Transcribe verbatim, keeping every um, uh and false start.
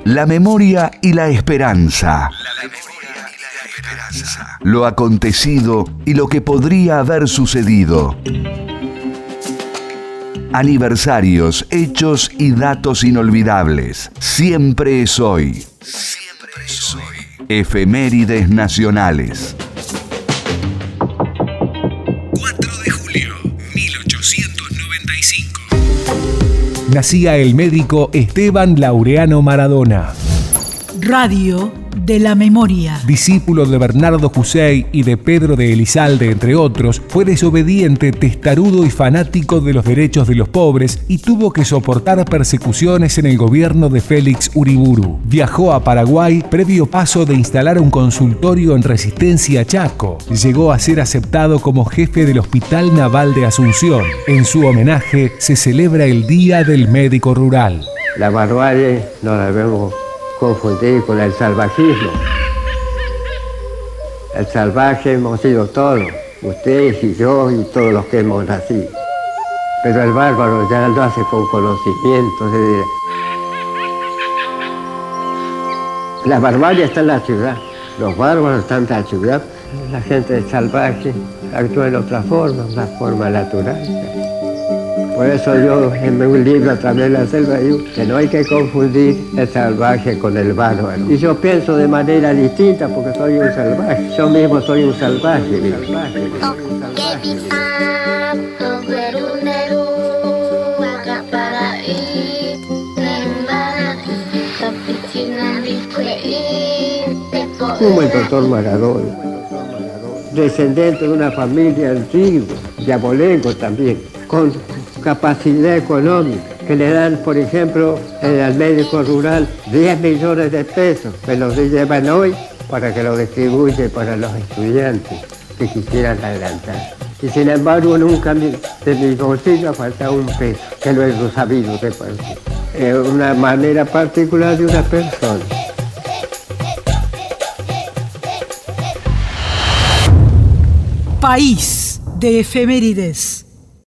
La memoria y la esperanza. Lo acontecido y lo que podría haber sucedido. Aniversarios, hechos y datos inolvidables. Siempre es hoy. Siempre es hoy. Efemérides nacionales. cuatro de julio, mil ochocientos noventa y cinco. Nacía el médico Esteban Laureano Maradona. Radio de la Memoria. Discípulo de Bernardo Jusey y de Pedro de Elizalde, entre otros, fue desobediente, testarudo y fanático de los derechos de los pobres y tuvo que soportar persecuciones en el gobierno de Félix Uriburu. Viajó a Paraguay previo paso de instalar un consultorio en Resistencia Chaco. Llegó a ser aceptado como jefe del Hospital Naval de Asunción. En su homenaje se celebra el Día del Médico Rural. La barbarie no la vemos confundir con el salvajismo. El salvaje hemos sido todos, ustedes y yo y todos los que hemos nacido. Pero el bárbaro ya lo hace con conocimiento. De... La barbarie está en la ciudad, los bárbaros están en la ciudad. La gente salvaje actúa de otra forma, una forma natural. Por eso yo en un libro a través de la selva digo que no hay que confundir el salvaje con el bárbaro. Y yo pienso de manera distinta porque soy un salvaje. Yo mismo soy un salvaje. salvaje, un salvaje. Como el doctor Maradona, descendiente de una familia antigua, diabolengo también, con capacidad económica, que le dan, por ejemplo, al médico rural diez millones de pesos, que los llevan hoy para que lo distribuye para los estudiantes que quisieran adelantar. Y sin embargo, nunca de mi bolsillo falta un peso, que lo he sabido repartir. Es una manera particular de una persona. País de efemérides.